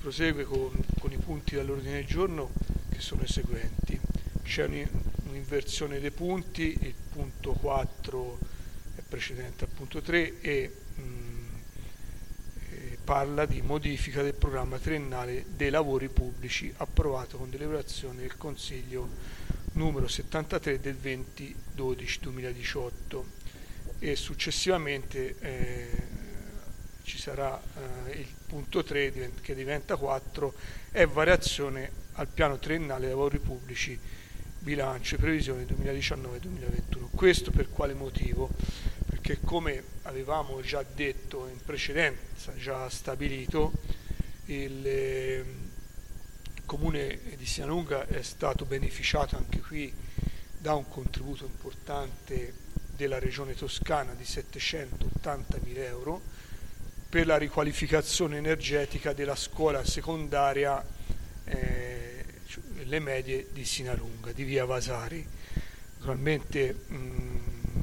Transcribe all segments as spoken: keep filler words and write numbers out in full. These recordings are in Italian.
prosegue con, con i punti dall'ordine del giorno, che sono i seguenti. C'è un'inversione dei punti, il punto quattro è precedente al punto tre e, mh, e parla di modifica del programma triennale dei lavori pubblici approvato con deliberazione del Consiglio numero settantatré del venti dodici duemiladiciotto, e successivamente eh, ci sarà eh, il punto tre che diventa quattro, è variazione al piano triennale dei lavori pubblici, bilancio e previsioni duemiladiciannove duemilaventuno. Questo per quale motivo? Perché, come avevamo già detto in precedenza, già stabilito, il eh, Comune di Sinalunga è stato beneficiato anche qui da un contributo importante della Regione Toscana di settecentottantamila euro per la riqualificazione energetica della scuola secondaria eh, le medie di Sinalunga, di via Vasari. Naturalmente, mh,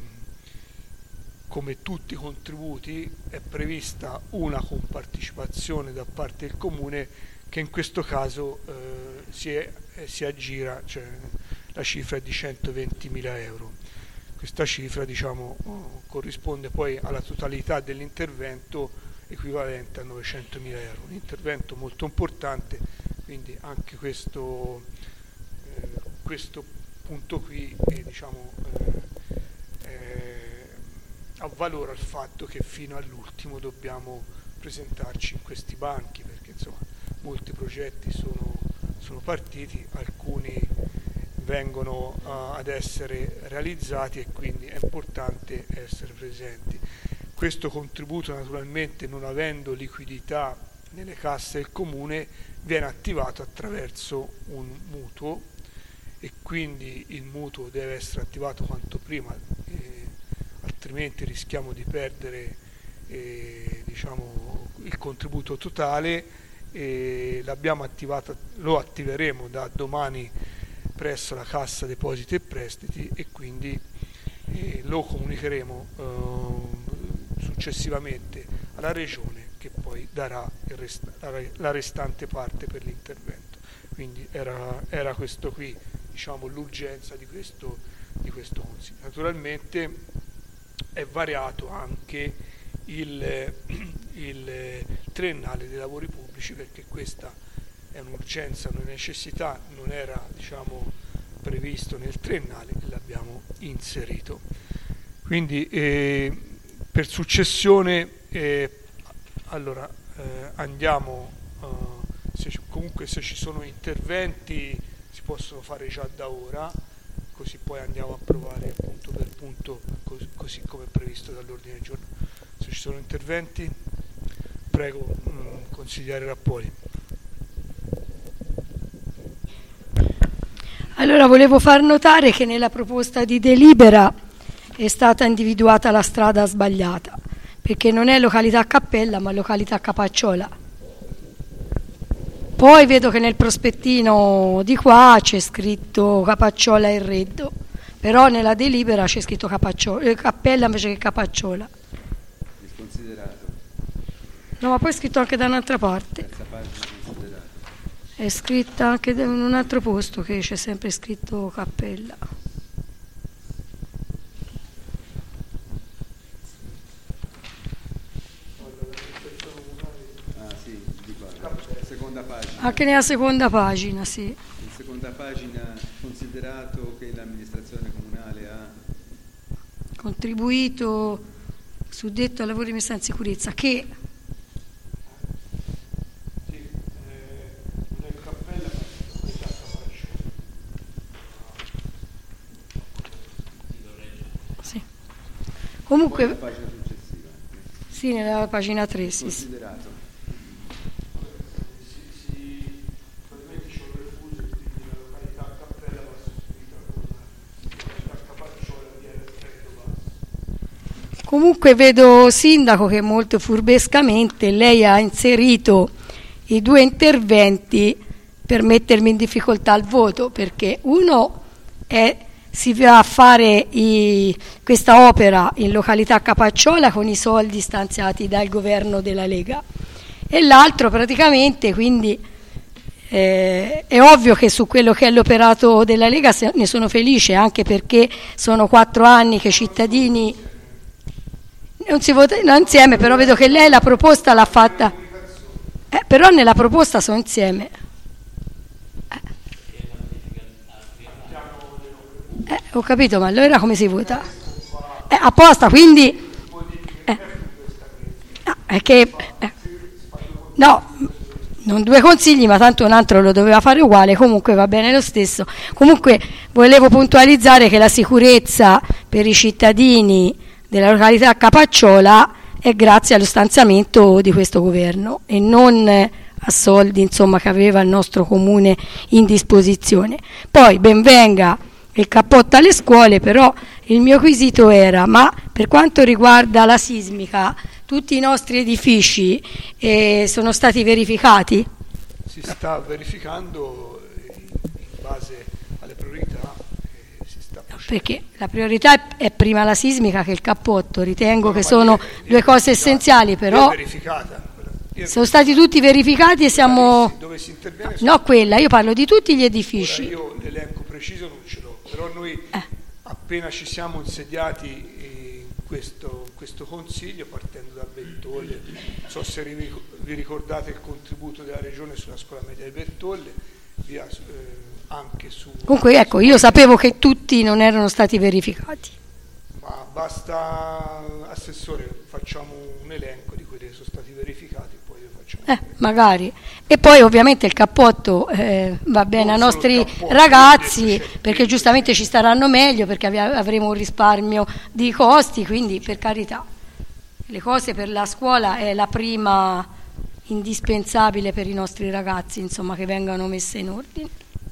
come tutti i contributi, è prevista una compartecipazione da parte del Comune, che in questo caso eh, si, è, eh, si aggira, cioè la cifra è di centoventimila euro. Questa cifra, diciamo, oh, corrisponde poi alla totalità dell'intervento, equivalente a novecentomila euro. Un intervento molto importante, quindi anche questo, eh, questo punto qui eh, diciamo, eh, eh, avvalora il fatto che fino all'ultimo dobbiamo presentarci in questi banchi, perché insomma molti progetti sono, sono partiti, alcuni vengono uh, ad essere realizzati e quindi è importante essere presenti. Questo contributo, naturalmente, non avendo liquidità nelle casse del Comune, viene attivato attraverso un mutuo, e quindi il mutuo deve essere attivato quanto prima, eh, altrimenti rischiamo di perdere eh, diciamo, il contributo totale. E l'abbiamo attivato, lo attiveremo da domani presso la Cassa Depositi e Prestiti, e quindi eh, lo comunicheremo eh, successivamente alla Regione, che poi darà il resta- la restante parte per l'intervento. Quindi era, era questo qui, diciamo, l'urgenza di questo, di questo Consiglio. Naturalmente è variato anche il, il triennale dei lavori pubblici, perché questa è un'urgenza, una necessità, non era, diciamo, previsto nel triennale e l'abbiamo inserito. Quindi eh, per successione eh, allora eh, andiamo eh, se, comunque se ci sono interventi si possono fare già da ora, così poi andiamo a provare punto per punto così, così come previsto dall'ordine del giorno. Se ci sono interventi, prego mh, consigliere Rappoli. Allora, volevo far notare che nella proposta di delibera è stata individuata la strada sbagliata, perché non è località Cappella ma località Capacciola. Poi vedo che nel prospettino di qua c'è scritto Capacciola e Reddo, però nella delibera c'è scritto Capacciola, eh, Cappella invece che Capacciola. Sconsiderato. No, ma poi è scritto anche da un'altra parte. Terza pagina, considerato. È scritta anche in un altro posto che c'è sempre scritto Cappella. Ah sì, di qua. Seconda pagina. Anche nella seconda pagina, sì. In seconda pagina, considerato che l'amministrazione comunale ha Contribuito suddetto ai lavori di messa in sicurezza, che sì. Comunque poi la pagina successiva. sì, nella pagina tre, sì, sì. Considerato. Comunque vedo, sindaco, che molto furbescamente lei ha inserito i due interventi per mettermi in difficoltà al voto, perché uno è si va a fare i, questa opera in località Capacciola con i soldi stanziati dal governo della Lega, e l'altro praticamente, quindi eh, è ovvio che su quello che è l'operato della Lega ne sono felice, anche perché sono quattro anni che i cittadini non si votano insieme, però vedo che lei la proposta l'ha fatta, eh, però nella proposta sono insieme. Eh, ho capito, ma allora come si vota? Eh, apposta, quindi eh, no, è che eh, no, non due consigli, ma tanto un altro lo doveva fare uguale, comunque va bene lo stesso. Comunque volevo puntualizzare che la sicurezza per i cittadini della località Capacciola è grazie allo stanziamento di questo governo e non a soldi, insomma, che aveva il nostro comune in disposizione. Poi ben venga il cappotto alle scuole, però il mio quesito era: ma per quanto riguarda la sismica, tutti i nostri edifici eh, sono stati verificati? Si sta verificando in base alle priorità, eh, si sta no, perché la priorità è prima la sismica che il cappotto, ritengo no, che sono è, due cose essenziali, però verificata. Sono stati tutti verificati e siamo... Dove si interviene? No, quella, io parlo di tutti gli edifici. Ora io l'elenco preciso non ce l'ho, però noi eh. appena ci siamo insediati in questo, questo consiglio, partendo da Bertolle, non so se vi ricordate il contributo della Regione sulla scuola media di Bertolle, via, eh, anche su... Comunque ecco, io sapevo che tutti non erano stati verificati. Ma basta, Assessore, facciamo un elenco di quelli che sono stati verificati. Eh, magari. E poi ovviamente il cappotto eh, va bene ai nostri ragazzi, perché giustamente ci staranno meglio, perché avremo un risparmio di costi, quindi per carità. Le cose per la scuola è la prima indispensabile per i nostri ragazzi, insomma, che vengano messe in ordine.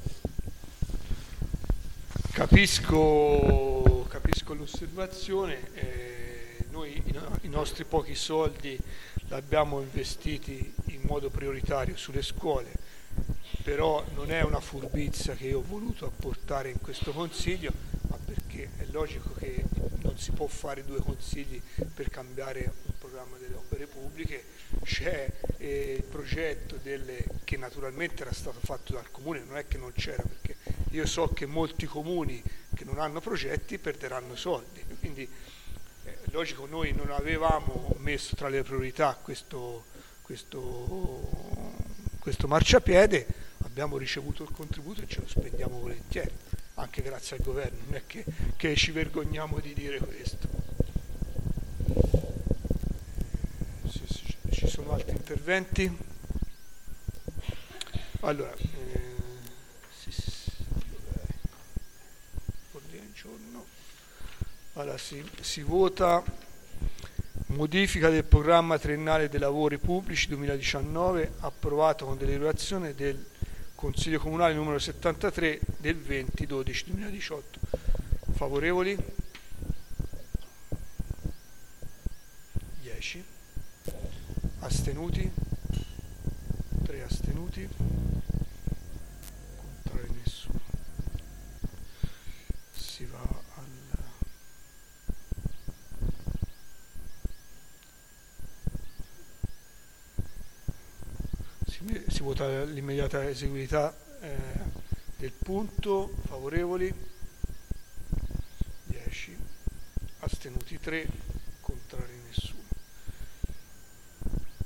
Capisco, capisco l'osservazione, eh, noi i, no, i nostri pochi soldi l'abbiamo investiti in modo prioritario sulle scuole, però non è una furbizia che io ho voluto apportare in questo consiglio, ma perché è logico che non si può fare due consigli per cambiare un programma delle opere pubbliche. C'è eh, il progetto delle, che naturalmente era stato fatto dal comune, non è che non c'era, perché io so che molti comuni che non hanno progetti perderanno soldi, quindi è logico, noi non avevamo messo tra le priorità questo, questo, questo marciapiede, abbiamo ricevuto il contributo e ce lo spendiamo volentieri, anche grazie al governo, non è che, che ci vergogniamo di dire questo. Sì, sì, ci sono altri interventi? Allora, eh, sì, sì, ordine del giorno. Allora, si, si vota modifica del programma triennale dei lavori pubblici duemiladiciannove approvato con deliberazione del Consiglio Comunale numero settantatré del venti dodici duemiladiciotto. Favorevoli? dieci. Astenuti? tre astenuti. Contrari nessuno. Si va al si, si vota l'immediata eseguibilità eh, del punto. Favorevoli? dieci. Astenuti tre.